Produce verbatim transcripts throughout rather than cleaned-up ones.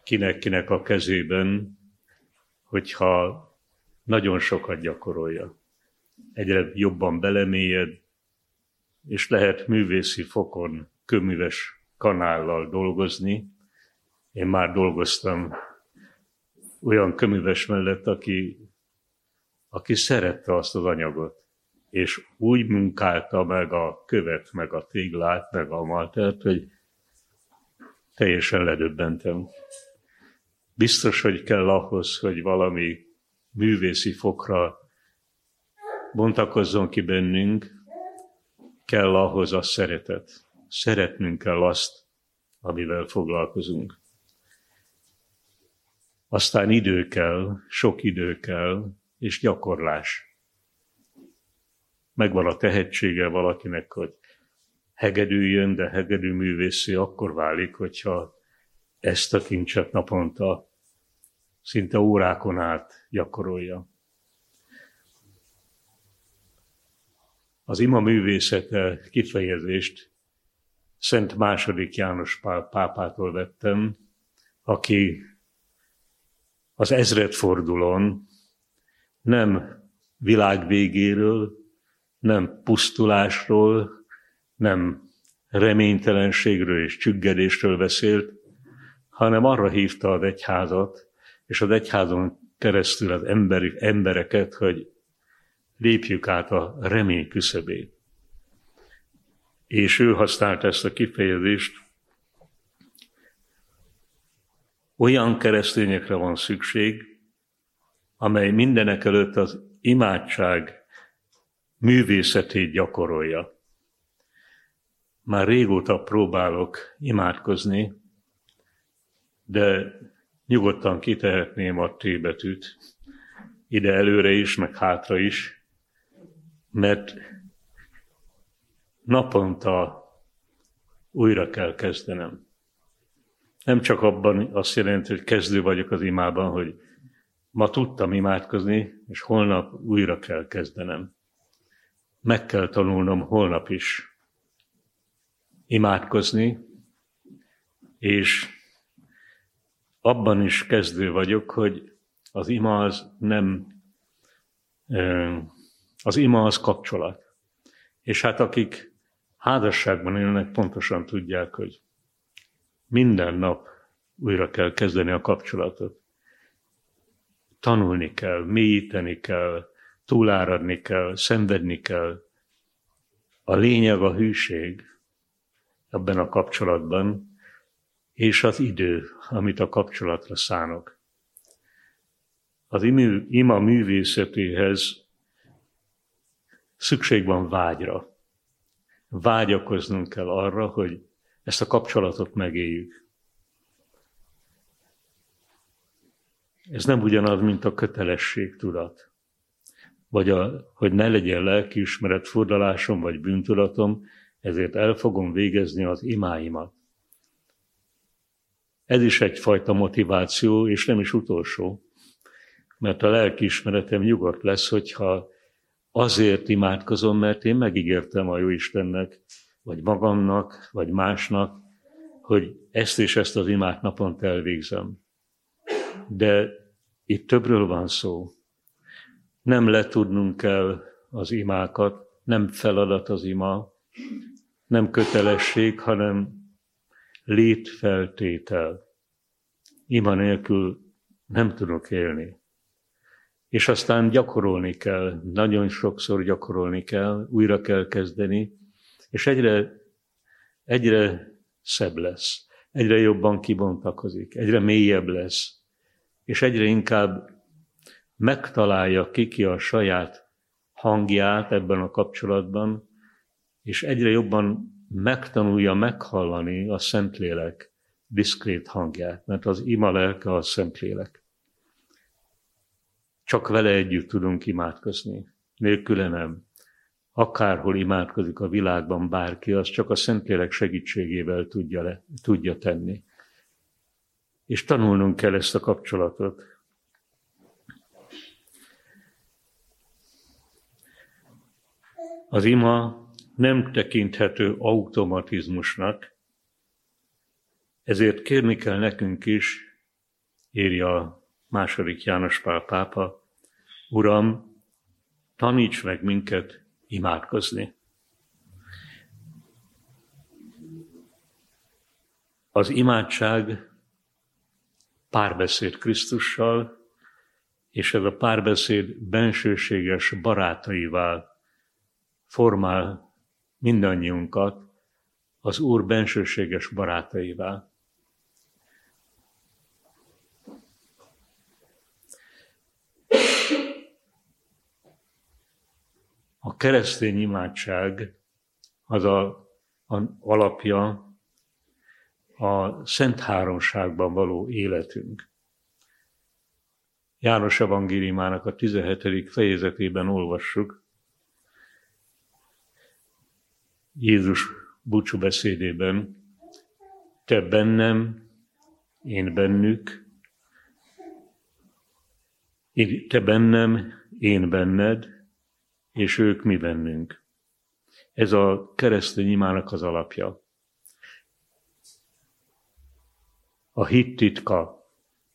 kinek-kinek a kezében, hogyha nagyon sokat gyakorolja. Egyre jobban belemélyed, és lehet művészi fokon kőműves kanállal dolgozni. Én már dolgoztam olyan kőműves mellett, aki, aki szerette azt az anyagot, és úgy munkálta meg a követ, meg a téglát, meg a maltert, hogy teljesen ledöbbentem. Biztos, hogy kell ahhoz, hogy valami művészi fokra bontakozzon ki bennünk, kell ahhoz a szeretet. Szeretnünk kell azt, amivel foglalkozunk. Aztán idő kell, sok idő kell, és gyakorlás. Megvan a tehetsége valakinek, hogy hegedüljön, de hegedűművészé akkor válik, hogyha ezt a kincset naponta szinte órákon át gyakorolja. Az ima művészete kifejezést Szent második János Pál pápától vettem, aki az ezredfordulón nem világ végéről, nem pusztulásról, nem reménytelenségről és csüggedésről beszélt, hanem arra hívta az egyházat, és az egyházon keresztül az emberi, embereket, hogy lépjük át a remény küszöbét. És ő használta ezt a kifejezést, olyan keresztényekre van szükség, amely mindenek előtt az imádság művészetét gyakorolja. Már régóta próbálok imádkozni, de nyugodtan kitehetném a T betűt, ide előre is, meg hátra is, mert naponta újra kell kezdenem. Nem csak abban azt jelenti, hogy kezdő vagyok az imában, hogy ma tudtam imádkozni, és holnap újra kell kezdenem. Meg kell tanulnom holnap is imádkozni, és abban is kezdő vagyok, hogy az ima az nem, az ima az kapcsolat. És hát akik házasságban élnek, pontosan tudják, hogy minden nap újra kell kezdeni a kapcsolatot. Tanulni kell, mélyíteni kell, túláradni kell, szenvedni kell. A lényeg a hűség ebben a kapcsolatban, és az idő, amit a kapcsolatra szánok. Az ima művészetéhez szükség van vágyra. Vágyakoznunk kell arra, hogy ezt a kapcsolatot megéljük. Ez nem ugyanaz, mint a kötelességtudat, vagy a, hogy ne legyen lelkiismeret furdalásom vagy bűntudatom, ezért el fogom végezni az imáimat. Ez is egyfajta motiváció, és nem is utolsó, mert a lelkiismeretem nyugodt lesz, hogyha azért imádkozom, mert én megígértem a Jóistennek, vagy magamnak, vagy másnak, hogy ezt és ezt az imát naponta elvégzem. De itt többről van szó. Nem letudnunk kell az imákat, nem feladat az ima, nem kötelesség, hanem létfeltétel. Ima nélkül nem tudok élni. És aztán gyakorolni kell, nagyon sokszor gyakorolni kell, újra kell kezdeni, és egyre, egyre szebb lesz, egyre jobban kibontakozik, egyre mélyebb lesz, és egyre inkább megtalálja ki ki a saját hangját ebben a kapcsolatban, és egyre jobban megtanulja meghallani a Szentlélek diszkrét hangját, mert az ima lelke a Szentlélek. Csak vele együtt tudunk imádkozni, nélküle nem. Akárhol imádkozik a világban bárki, az csak a Szentlélek segítségével tudja, le, tudja tenni. És tanulnunk kell ezt a kapcsolatot. Az ima nem tekinthető automatizmusnak, ezért kérni kell nekünk is írja a második János Pál pápa, Uram, taníts meg minket imádkozni. Az imádság párbeszéd Krisztussal, és ez a párbeszéd bensőséges barátaivá formál mindannyiunkat az Úr bensőséges barátaivá. A keresztény imádság az a, a alapja a Szent Háromságban való életünk. János evangéliumának a tizenhetedik fejezetében olvassuk, Jézus búcsúbeszédében, te bennem, én bennük, te bennem, én benned, és ők mi bennünk. Ez a keresztény imának az alapja. A hit titka.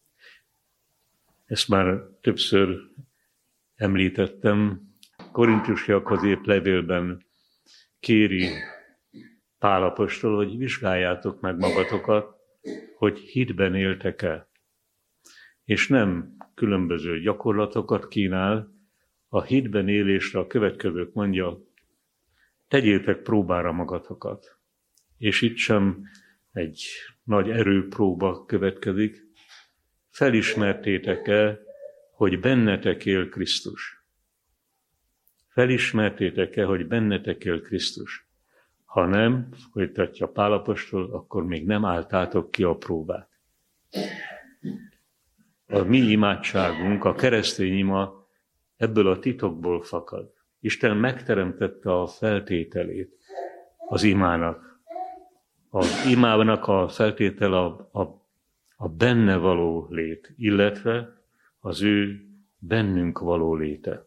Ezt már többször említettem. Korintusiakhoz írt levélben kéri Pál apostol, hogy vizsgáljátok meg magatokat, hogy hitben éltek-e. És nem különböző gyakorlatokat kínál, a hitben élésre a következőt mondja, tegyétek próbára magatokat. És itt sem egy nagy erőpróba következik. Felismertétek-e, hogy bennetek él Krisztus? Felismertétek-e, hogy bennetek él Krisztus? Ha nem, folytatja Pál apostol, akkor még nem álltátok ki a próbát. A mi imádságunk, a keresztény ima ebből a titokból fakad. Isten megteremtette a feltételét az imának. Az imának a feltétel a, a, a benne való lét, illetve az ő bennünk való léte.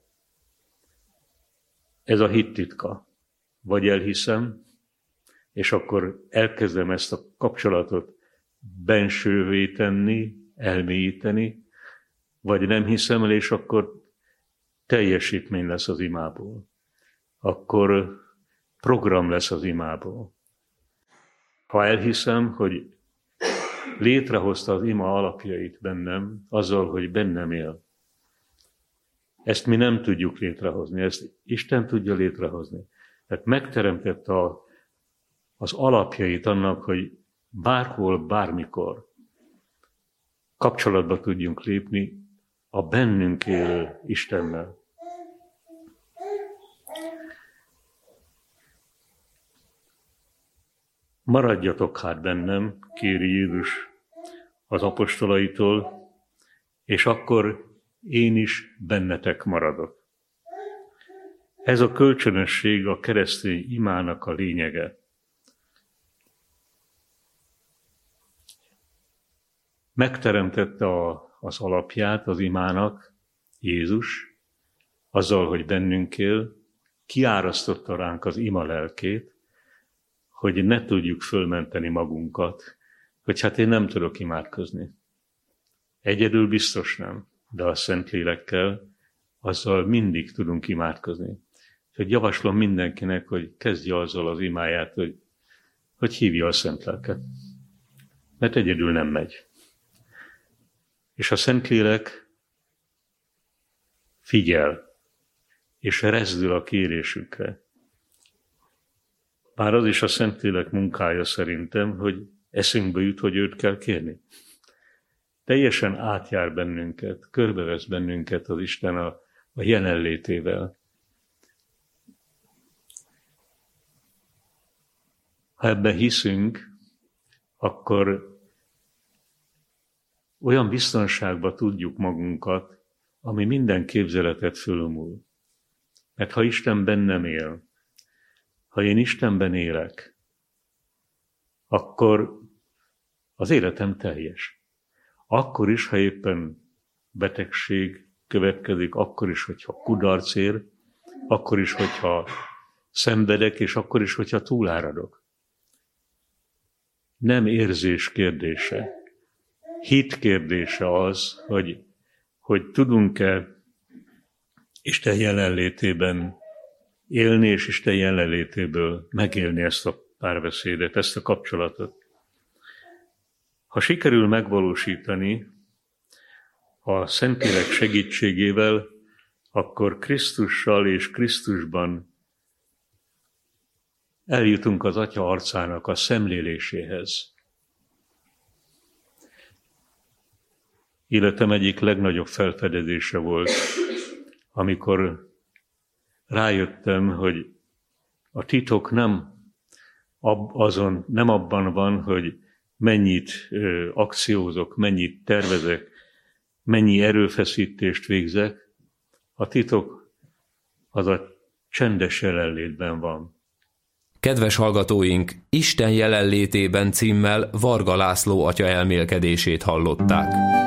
Ez a hit titka. Vagy elhiszem, és akkor elkezdem ezt a kapcsolatot bensővé tenni, elmélyíteni, vagy nem hiszem el, és akkor teljesítmény lesz az imából. Akkor program lesz az imából. Ha elhiszem, hogy létrehozta az ima alapjait bennem, azzal, hogy bennem él. Ezt mi nem tudjuk létrehozni, ezt Isten tudja létrehozni. Tehát megteremtette a, az alapjait annak, hogy bárhol, bármikor kapcsolatba tudjunk lépni a bennünk élő Istennel. Maradjatok hát bennem, kéri Jézus az apostolaitól, és akkor én is bennetek maradok. Ez a kölcsönösség a keresztény imának a lényege. Megteremtette a, az alapját az imának Jézus, azzal, hogy bennünk él, kiárasztotta ránk az ima lelkét, hogy ne tudjuk fölmenteni magunkat, hogy hát én nem tudok imádkozni. Egyedül biztos nem, de a Szentlélekkel azzal mindig tudunk imádkozni. Úgyhogy javaslom mindenkinek, hogy kezdje azzal az imáját, hogy, hogy hívja a Szentléleket. Mert egyedül nem megy. És a Szentlélek figyel, és rezdül a kérésükre. Bár az is a Szentlélek munkája szerintem, hogy eszünkbe jut, hogy őt kell kérni. Teljesen átjár bennünket, körbevesz bennünket az Isten a, a jelenlétével. Ha ebben hiszünk, akkor olyan biztonságba tudjuk magunkat, ami minden képzeletet fölmúl. Mert ha Isten bennem él, ha én Istenben élek, akkor az életem teljes. Akkor is, ha éppen betegség következik, akkor is, hogyha kudarc ér, akkor is, hogyha szenvedek, és akkor is, hogyha túláradok. Nem érzés kérdése, hit kérdése az, hogy, hogy tudunk-e Isten jelenlétében élni, és Isten jelenlétéből megélni ezt a párbeszédet, ezt a kapcsolatot. Ha sikerül megvalósítani a Szentlélek segítségével, akkor Krisztussal és Krisztusban eljutunk az Atya arcának a szemléléséhez. Életem egyik legnagyobb felfedezése volt, amikor rájöttem, hogy a titok nem, ab, azon, nem abban van, hogy mennyit ö, akciózok, mennyit tervezek, mennyi erőfeszítést végzek. A titok az a csendes jelenlétben van. Kedves hallgatóink, Isten jelenlétében címmel Varga László atya elmélkedését hallották.